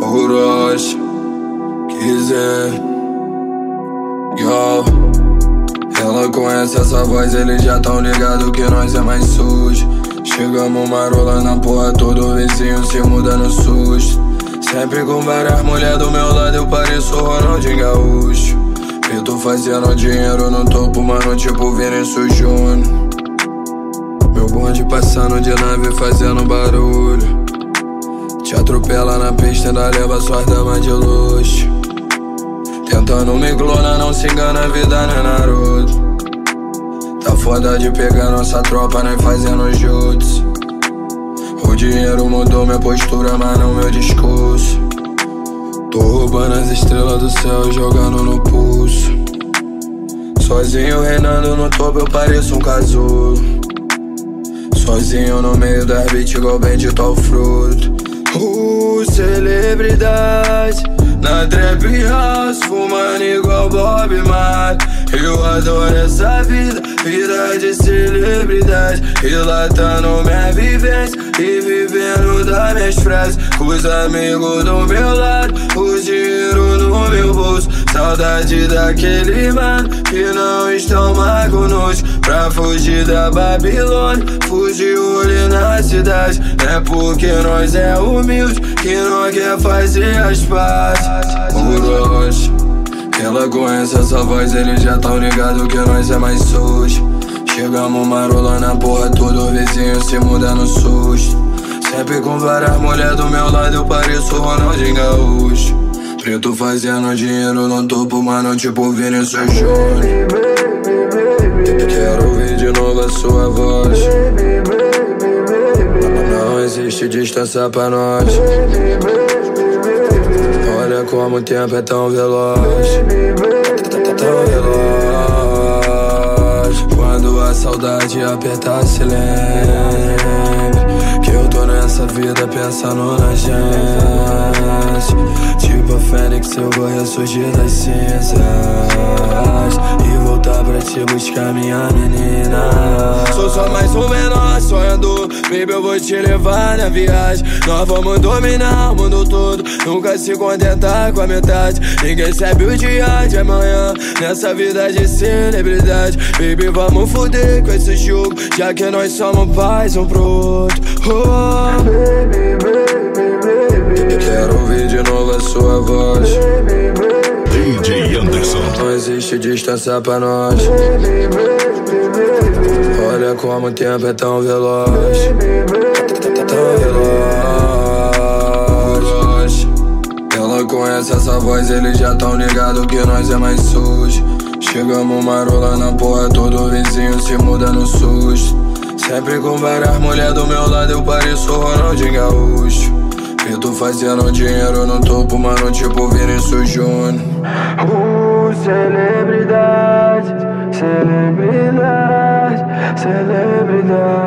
Orochi, quiser, yo. Ela conhece essa voz, eles já tão ligado que nós é mais sujo. Chegamos marola na porra, todo vizinho se muda no susto. Sempre com várias mulheres do meu lado, eu pareço Ronaldinho Gaúcho. Eu tô fazendo dinheiro no topo, mano, tipo Vinícius Júnior. Meu bonde passando de nave fazendo barulho. Te atropela na pista, ainda leva suas damas de luxo. Tentando me clonar, não se engana, a vida não é Naruto. Tá foda de pegar nossa tropa, nós fazendo jutsu. O dinheiro mudou minha postura, mas não meu discurso. Tô roubando as estrelas do céu e jogando no pulso. Sozinho reinando no topo, eu pareço um casulo. Sozinho no meio das beats, igual bendito ao fruto. Celebridade na trap house, fumando igual Bob Marley. Eu adoro essa vida, vida de celebridade, relatando minha vivência e vivendo das minhas frases. Com os amigos do meu lado, o dinheiro no meu bolso. Saudade daquele mano que não estão mais conosco. Pra fugir da Babilônia, fugiu ali na cidade. É porque nós é humilde que não quer fazer as pazes. Orochi, ela conhece essa voz, eles já tão ligado que nós é mais sujo. Chegamos marola na porra, todo vizinho se muda no susto. Sempre com várias mulheres do meu lado, eu pareço Ronaldinho Gaúcho. Preto fazendo dinheiro no topo, mano, tipo Vinícius Júnior. Quero ouvir de novo a sua voz. Não existe distância pra nós. Olha como o tempo é tão veloz. Tão veloz. Quando a saudade apertar, se lembre que eu tô nessa vida pensando na gente. Tipo a fênix, eu vou ressurgir das cinzas e voltar pra te buscar, minha menina. Sou só mais um menor sonhador, baby, eu vou te levar na viagem. Nós vamos dominar o mundo todo, nunca se contentar com a metade. Ninguém sabe o dia de amanhã nessa vida de celebridade. Baby, vamos foder com esse jogo, já que nós somos pais um pro outro. Quero ouvir de novo a sua voz. DJ Anderson. Não existe distância pra nós. Olha como o tempo é tão veloz. Tão veloz. Ela conhece essa voz, eles já tão ligado que nós é mais sujo. Chegamos marola na porra, todo vizinho se muda no susto. Sempre com várias mulheres do meu lado, eu pareço Ronaldinho Gaúcho. Eu tô fazendo dinheiro no topo, mano, tipo Vinícius Júnior. Celebridade, celebridade, celebridade.